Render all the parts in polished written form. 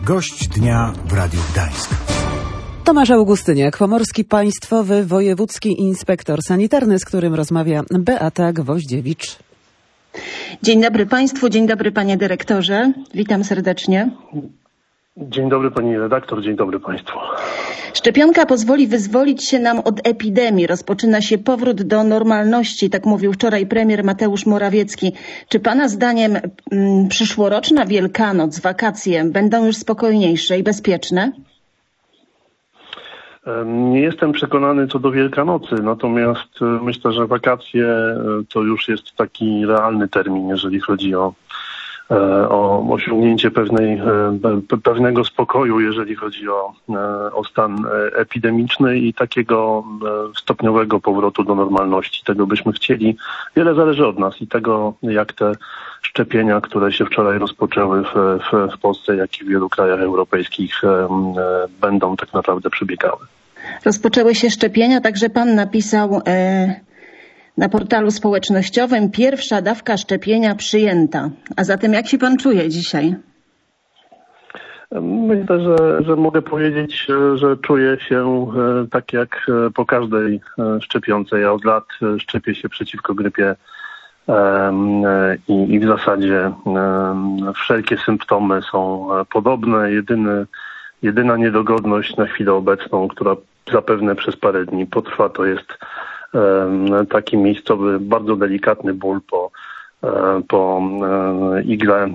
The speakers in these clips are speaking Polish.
Gość dnia w Radiu Gdańsk. Tomasz Augustyniak, pomorski państwowy wojewódzki inspektor sanitarny, z którym rozmawia Beata Gwoździewicz. Dzień dobry Państwu, dzień dobry Panie Dyrektorze. Witam serdecznie. Dzień dobry Pani redaktor, dzień dobry Państwu. Szczepionka pozwoli wyzwolić się nam od epidemii. Rozpoczyna się powrót do normalności, tak mówił wczoraj premier Mateusz Morawiecki. Czy Pana zdaniem przyszłoroczna Wielkanoc, wakacje będą już spokojniejsze i bezpieczne? Nie jestem przekonany co do Wielkanocy, natomiast myślę, że wakacje to już jest taki realny termin, jeżeli chodzi o osiągnięcie pewnego spokoju, jeżeli chodzi o stan epidemiczny i takiego stopniowego powrotu do normalności. Tego byśmy chcieli. Wiele zależy od nas i tego, jak te szczepienia, które się wczoraj rozpoczęły w Polsce, jak i w wielu krajach europejskich, będą tak naprawdę przebiegały. Rozpoczęły się szczepienia, także Pan napisał na portalu społecznościowym: pierwsza dawka szczepienia przyjęta. A zatem jak się Pan czuje dzisiaj? Myślę, że mogę powiedzieć, że czuję się tak jak po każdej szczepionce. Ja od lat szczepię się przeciwko grypie i w zasadzie wszelkie symptomy są podobne. Jedyna niedogodność na chwilę obecną, która zapewne przez parę dni potrwa, to jest taki miejscowy, bardzo delikatny ból po igle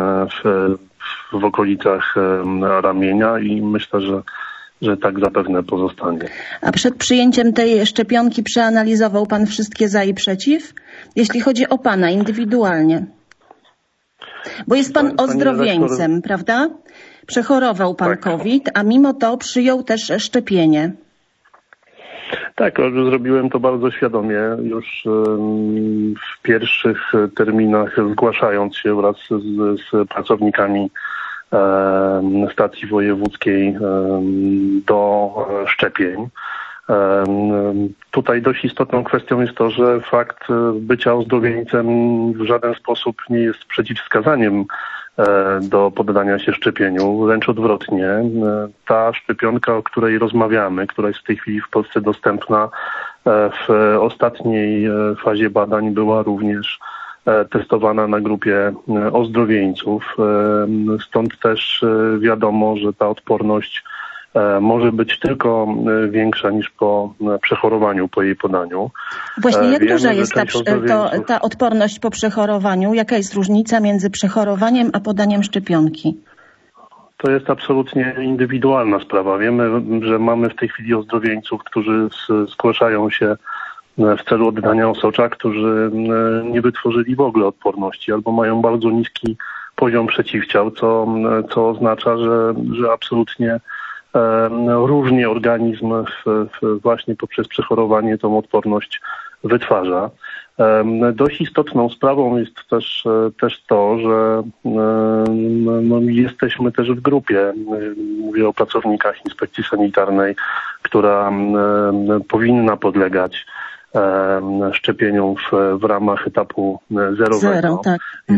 w okolicach ramienia i myślę, że tak zapewne pozostanie. A przed przyjęciem tej szczepionki przeanalizował Pan wszystkie za i przeciw? Jeśli chodzi o Pana indywidualnie. Bo jest Pan ozdrowieńcem, prawda? Przechorował Pan COVID, a mimo to przyjął też szczepienie. Tak, zrobiłem to bardzo świadomie. Już w pierwszych terminach, zgłaszając się wraz z pracownikami stacji wojewódzkiej do szczepień. Tutaj dość istotną kwestią jest to, że fakt bycia ozdrowieńcem w żaden sposób nie jest przeciwwskazaniem do poddania się szczepieniu. Wręcz odwrotnie. Ta szczepionka, o której rozmawiamy, która jest w tej chwili w Polsce dostępna, w ostatniej fazie badań była również testowana na grupie ozdrowieńców. Stąd też wiadomo, że ta odporność może być tylko większa niż po przechorowaniu, po jej podaniu. Właśnie jak duża jest ta odporność po przechorowaniu? Jaka jest różnica między przechorowaniem a podaniem szczepionki? To jest absolutnie indywidualna sprawa. Wiemy, że mamy w tej chwili ozdrowieńców, którzy zgłaszają się w celu oddania osocza, którzy nie wytworzyli w ogóle odporności albo mają bardzo niski poziom przeciwciał, co oznacza, że absolutnie różnie organizm właśnie poprzez przechorowanie tą odporność wytwarza. Dość istotną sprawą jest też to, że jesteśmy też w grupie, mówię o pracownikach inspekcji sanitarnej, która powinna podlegać szczepieniom w ramach etapu zerowego. Tak.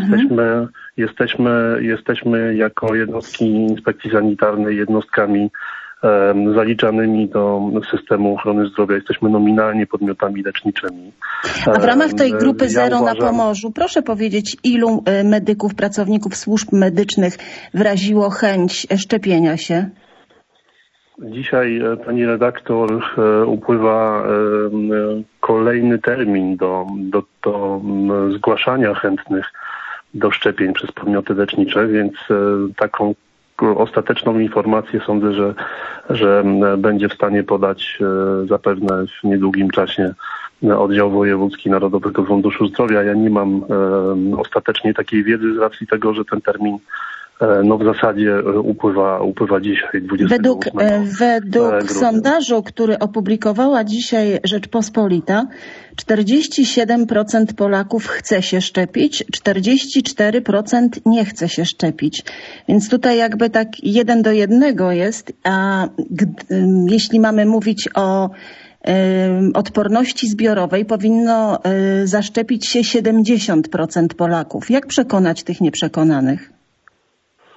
Jesteśmy jako jednostki inspekcji sanitarnej jednostkami zaliczanymi do systemu ochrony zdrowia. Jesteśmy nominalnie podmiotami leczniczymi. A w ramach tej grupy zero na Pomorzu, proszę powiedzieć, ilu medyków, pracowników służb medycznych wyraziło chęć szczepienia się? Dzisiaj, pani redaktor, upływa kolejny termin do zgłaszania chętnych do szczepień przez podmioty lecznicze, więc taką ostateczną informację sądzę, że będzie w stanie podać zapewne w niedługim czasie Oddział Wojewódzki Narodowego Funduszu Zdrowia. Ja nie mam ostatecznie takiej wiedzy z racji tego, że ten termin w zasadzie upływa dzisiaj, 28 Według sondażu, który opublikowała dzisiaj Rzeczpospolita, 47% Polaków chce się szczepić, 44% nie chce się szczepić. Więc tutaj jakby tak 1:1 jest, a jeśli mamy mówić o odporności zbiorowej, powinno zaszczepić się 70% Polaków. Jak przekonać tych nieprzekonanych?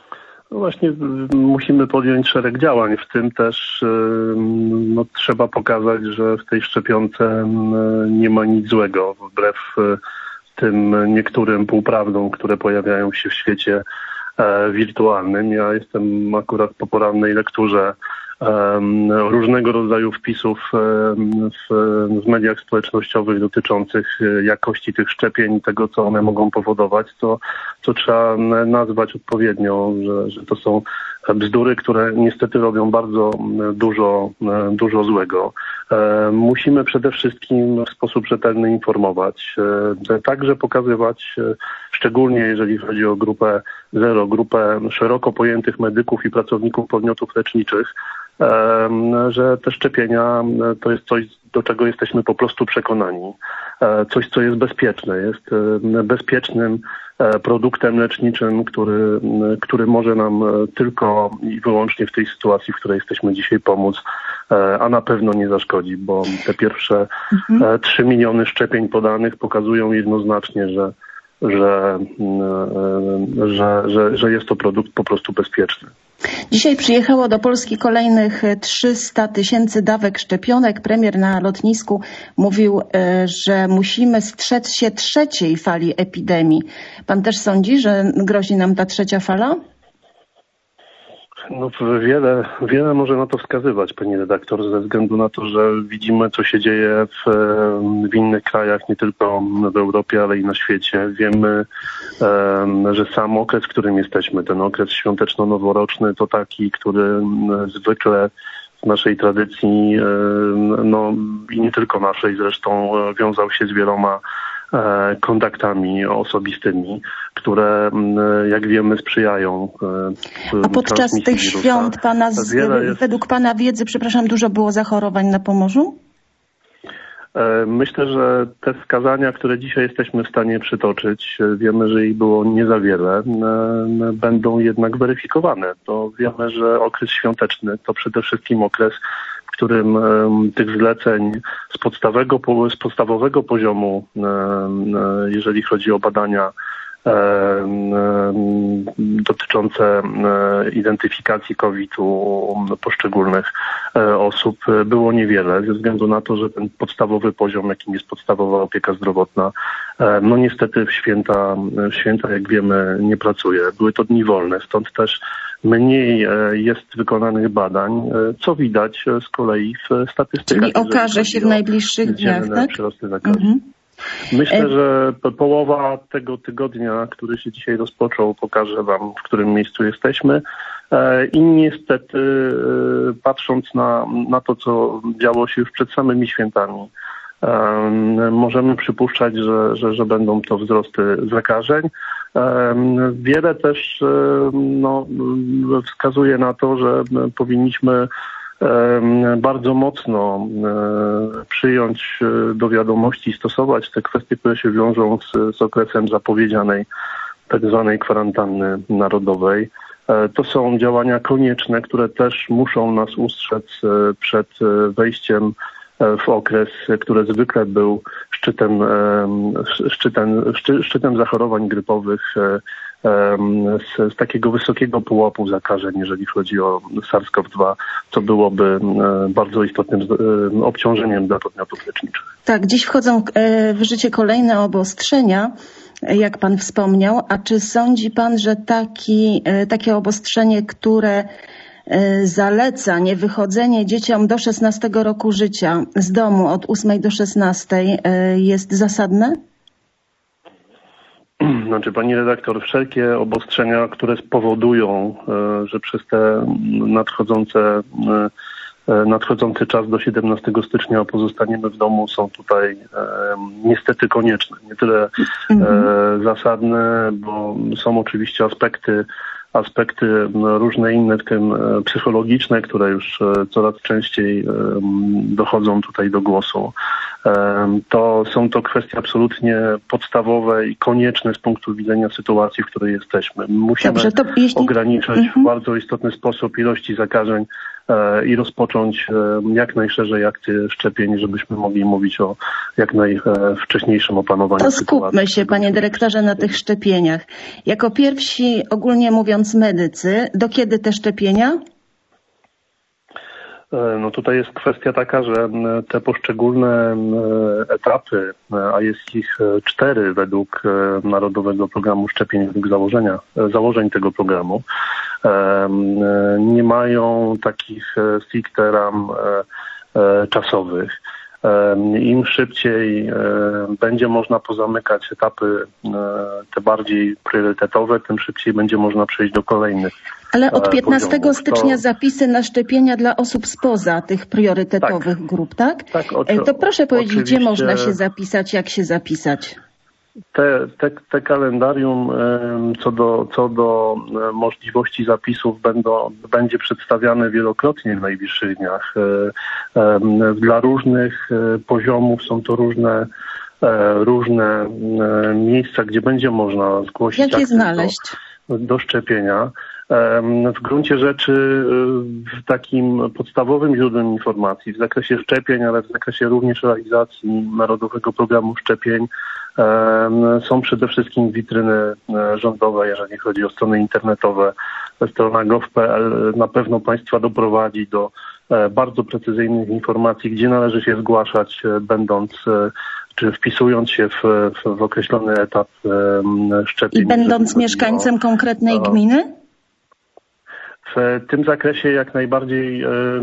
No właśnie musimy podjąć szereg działań, w tym też trzeba pokazać, że w tej szczepionce nie ma nic złego, wbrew tym niektórym półprawdom, które pojawiają się w świecie wirtualnym. Ja jestem akurat po porannej lekturze różnego rodzaju wpisów w mediach społecznościowych dotyczących jakości tych szczepień i tego, co one mogą powodować, co trzeba nazwać odpowiednio, że to są bzdury, które niestety robią bardzo dużo złego. Musimy przede wszystkim w sposób rzetelny informować, także pokazywać, szczególnie jeżeli chodzi o grupę zero, grupę szeroko pojętych medyków i pracowników podmiotów leczniczych, że te szczepienia to jest coś, do czego jesteśmy po prostu przekonani. Coś, co jest bezpieczne, jest bezpiecznym produktem leczniczym, który może nam tylko i wyłącznie w tej sytuacji, w której jesteśmy dzisiaj, pomóc, a na pewno nie zaszkodzi, bo te pierwsze 3 miliony szczepień podanych pokazują jednoznacznie, że jest to produkt po prostu bezpieczny. Dzisiaj przyjechało do Polski kolejnych 300 000 dawek szczepionek. Premier na lotnisku mówił, że musimy strzec się trzeciej fali epidemii. Pan też sądzi, że grozi nam ta trzecia fala? No, wiele może na to wskazywać, pani redaktor, ze względu na to, że widzimy, co się dzieje w innych krajach, nie tylko w Europie, ale i na świecie. Wiemy, że sam okres, w którym jesteśmy, ten okres świąteczno-noworoczny, to taki, który zwykle w naszej tradycji, no i nie tylko naszej zresztą, wiązał się z wieloma kontaktami osobistymi, które, jak wiemy, sprzyjają A podczas tych świąt według Pana wiedzy, dużo było zachorowań na Pomorzu? Myślę, że te wskazania, które dzisiaj jesteśmy w stanie przytoczyć, wiemy, że ich było nie za wiele, będą jednak weryfikowane. To wiemy, że okres świąteczny to przede wszystkim okres, w którym tych zleceń z podstawowego poziomu, jeżeli chodzi o badania dotyczące identyfikacji COVID-u poszczególnych osób, było niewiele, ze względu na to, że ten podstawowy poziom, jakim jest podstawowa opieka zdrowotna, no niestety w święta, jak wiemy, nie pracuje. Były to dni wolne, stąd też mniej jest wykonanych badań, co widać z kolei w statystykach. Czyli okaże się w najbliższych dniach, tak? Przyrosty zakażeń. Myślę, że połowa tego tygodnia, który się dzisiaj rozpoczął, pokaże wam, w którym miejscu jesteśmy. I niestety, patrząc na to, co działo się już przed samymi świętami, możemy przypuszczać, że będą to wzrosty zakażeń. Wiele też wskazuje na to, że powinniśmy bardzo mocno przyjąć do wiadomości i stosować te kwestie, które się wiążą z okresem zapowiedzianej tak zwanej kwarantanny narodowej. To są działania konieczne, które też muszą nas ustrzec przed wejściem w okres, który zwykle był szczytem zachorowań grypowych z takiego wysokiego pułapu zakażeń, jeżeli chodzi o SARS-CoV-2, co byłoby bardzo istotnym obciążeniem dla podmiotów leczniczych. Tak, dziś wchodzą w życie kolejne obostrzenia, jak pan wspomniał. A czy sądzi pan, że takie obostrzenie, które zaleca niewychodzenie dzieciom do 16 roku życia z domu od 8 do 16 jest zasadne? Znaczy, pani redaktor, wszelkie obostrzenia, które spowodują, że przez te nadchodzący czas do 17 stycznia pozostaniemy w domu, są tutaj niestety konieczne. Nie tyle zasadne, bo są oczywiście aspekty różne inne, w tym psychologiczne, które już coraz częściej dochodzą tutaj do głosu. Są to kwestie absolutnie podstawowe i konieczne z punktu widzenia sytuacji, w której jesteśmy. Musimy ograniczać w bardzo istotny sposób ilości zakażeń i rozpocząć jak najszerzej akcję szczepień, żebyśmy mogli mówić o jak najwcześniejszym opanowaniu To sytuacji. skupmy się, panie dyrektorze, na tych szczepieniach. Jako pierwsi, ogólnie mówiąc, medycy, do kiedy te szczepienia? No tutaj jest kwestia taka, że te poszczególne etapy, a jest ich 4 według Narodowego Programu Szczepień, według założeń tego programu, nie mają takich stricte ram czasowych. Im szybciej będzie można pozamykać etapy te bardziej priorytetowe, tym szybciej będzie można przejść do kolejnych. Ale od 15 poziomów. stycznia zapisy na szczepienia dla osób spoza tych priorytetowych grup, tak? Tak, to proszę powiedzieć, gdzie oczywiście można się zapisać, jak się zapisać? Te kalendarium co do możliwości zapisów będzie przedstawiane wielokrotnie w najbliższych dniach. Dla różnych poziomów są to różne miejsca, gdzie będzie można zgłosić jak je znaleźć? Do szczepienia. W gruncie rzeczy takim podstawowym źródłem informacji w zakresie szczepień, ale w zakresie również realizacji Narodowego Programu Szczepień są przede wszystkim witryny rządowe, jeżeli chodzi o strony internetowe. Strona gov.pl na pewno Państwa doprowadzi do bardzo precyzyjnych informacji, gdzie należy się zgłaszać, czy wpisując się w określony etap szczepień. I będąc mieszkańcem konkretnej gminy? W tym zakresie jak najbardziej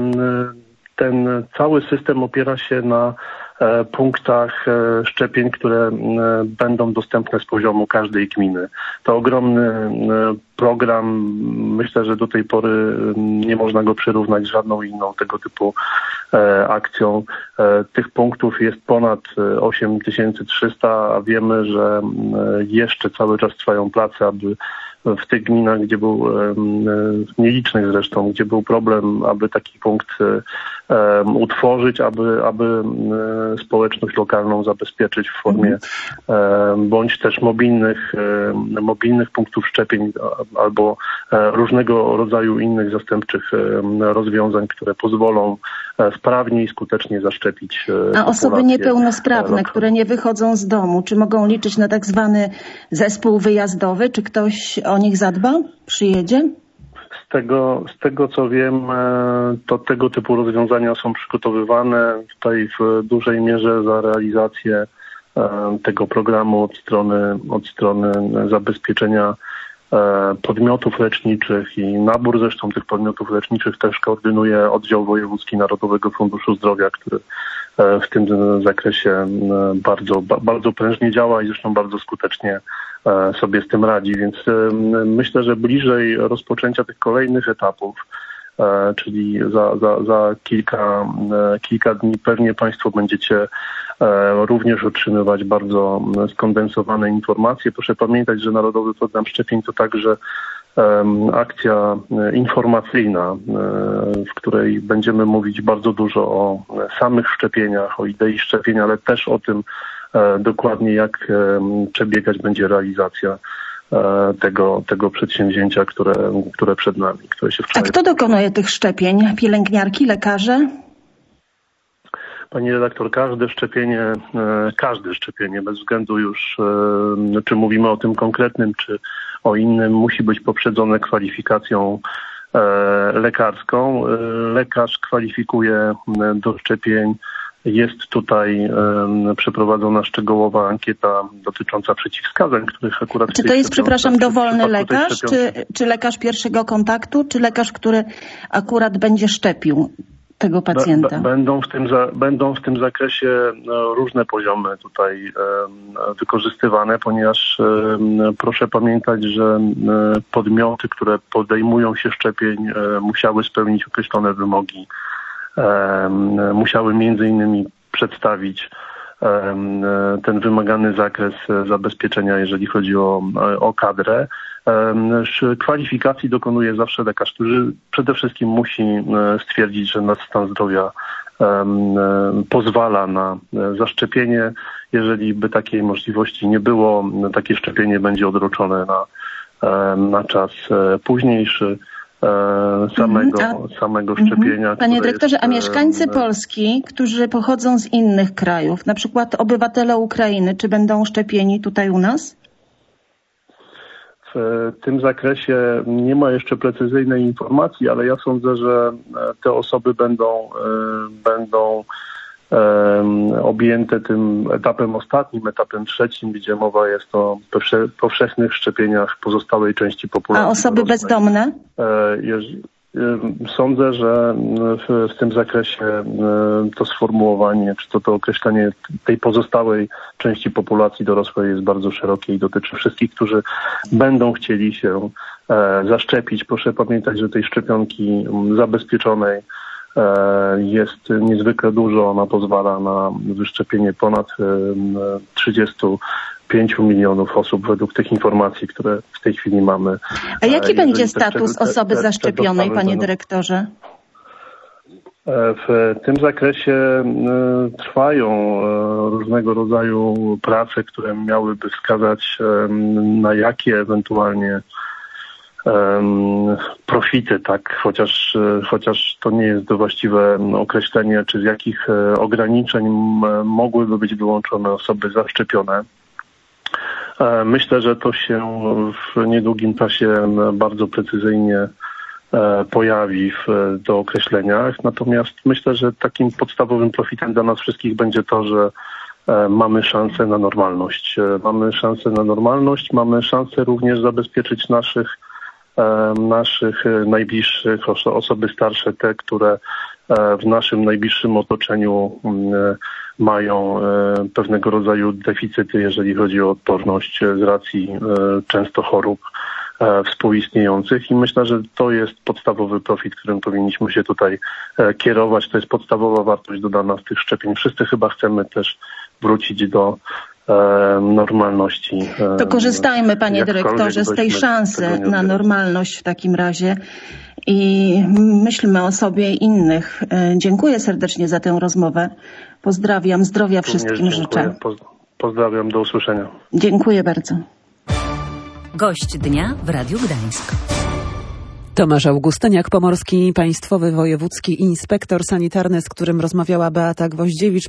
ten cały system opiera się na punktach szczepień, które będą dostępne z poziomu każdej gminy. To ogromny program. Myślę, że do tej pory nie można go przyrównać z żadną inną tego typu akcją. Tych punktów jest ponad 8300, a wiemy, że jeszcze cały czas trwają prace, aby w tych gminach, gdzie był nielicznych zresztą, gdzie był problem, aby taki punkt utworzyć, aby społeczność lokalną zabezpieczyć w formie bądź też mobilnych punktów szczepień albo różnego rodzaju innych zastępczych rozwiązań, które pozwolą sprawnie i skutecznie zaszczepić A osoby niepełnosprawne, które nie wychodzą z domu, czy mogą liczyć na tak zwany zespół wyjazdowy? Czy ktoś o nich zadba? Przyjedzie? Z tego co wiem, to tego typu rozwiązania są przygotowywane. Tutaj w dużej mierze za realizację tego programu od strony zabezpieczenia podmiotów leczniczych i nabór zresztą tych podmiotów leczniczych też koordynuje Oddział Wojewódzki Narodowego Funduszu Zdrowia, który w tym zakresie bardzo prężnie działa i zresztą bardzo skutecznie sobie z tym radzi, więc myślę, że bliżej rozpoczęcia tych kolejnych etapów, czyli za kilka dni pewnie Państwo będziecie również otrzymywać bardzo skondensowane informacje. Proszę pamiętać, że Narodowy Program Szczepień to także akcja informacyjna, w której będziemy mówić bardzo dużo o samych szczepieniach, o idei szczepień, ale też o tym dokładnie, jak przebiegać będzie realizacja tego przedsięwzięcia, które przed nami, które się wczoraj... A kto dokonuje tych szczepień? Pielęgniarki, lekarze? Pani redaktor, każde szczepienie, bez względu już, czy mówimy o tym konkretnym, czy o innym, musi być poprzedzone kwalifikacją lekarską. Lekarz kwalifikuje do szczepień. Jest tutaj przeprowadzona szczegółowa ankieta dotycząca przeciwwskazań, których akurat... Czy to jest, przepraszam, dowolny lekarz, czy lekarz pierwszego kontaktu, czy lekarz, który akurat będzie szczepił tego pacjenta? Będą w tym zakresie różne poziomy tutaj wykorzystywane, ponieważ proszę pamiętać, że podmioty, które podejmują się szczepień, musiały spełnić określone wymogi. Musiały między innymi przedstawić ten wymagany zakres zabezpieczenia, jeżeli chodzi o kadrę. Kwalifikacji dokonuje zawsze lekarz, który przede wszystkim musi stwierdzić, że nasz stan zdrowia pozwala na zaszczepienie. Jeżeli by takiej możliwości nie było, takie szczepienie będzie odroczone na czas późniejszy. samego szczepienia. Panie dyrektorze, a mieszkańcy Polski, którzy pochodzą z innych krajów, na przykład obywatele Ukrainy, czy będą szczepieni tutaj u nas? W tym zakresie nie ma jeszcze precyzyjnej informacji, ale ja sądzę, że te osoby będą objęte tym etapem ostatnim, etapem trzecim, gdzie mowa jest o powszechnych szczepieniach pozostałej części populacji. A osoby bezdomne? Sądzę, że w tym zakresie to sformułowanie, czy to określenie tej pozostałej części populacji dorosłej jest bardzo szerokie i dotyczy wszystkich, którzy będą chcieli się zaszczepić. Proszę pamiętać, że tej szczepionki zabezpieczonej jest niezwykle dużo. Ona pozwala na wyszczepienie ponad 35 milionów osób według tych informacji, które w tej chwili mamy. A jaki będzie status osoby zaszczepionej, panie dyrektorze? W tym zakresie trwają różnego rodzaju prace, które miałyby wskazać, na jakie ewentualnie profity, tak, chociaż to nie jest właściwe określenie, czy z jakich ograniczeń mogłyby być wyłączone osoby zaszczepione. Myślę, że to się w niedługim czasie bardzo precyzyjnie pojawi w dookreśleniach. Natomiast myślę, że takim podstawowym profitem dla nas wszystkich będzie to, że mamy szansę na normalność. Mamy szansę na normalność, mamy szansę również zabezpieczyć naszych najbliższych, osoby starsze, te, które w naszym najbliższym otoczeniu mają pewnego rodzaju deficyty, jeżeli chodzi o odporność z racji często chorób współistniejących i myślę, że to jest podstawowy profit, którym powinniśmy się tutaj kierować. To jest podstawowa wartość dodana z tych szczepień. Wszyscy chyba chcemy też wrócić do normalności. To korzystajmy, panie dyrektorze, z tej szansy na normalność w takim razie i myślmy o sobie i innych. Dziękuję serdecznie za tę rozmowę. Pozdrawiam, zdrowia wszystkim życzę. Pozdrawiam, do usłyszenia. Dziękuję bardzo. Gość dnia w Radiu Gdańsk. Tomasz Augustyniak, pomorski państwowy wojewódzki inspektor sanitarny, z którym rozmawiała Beata Gwoździewicz.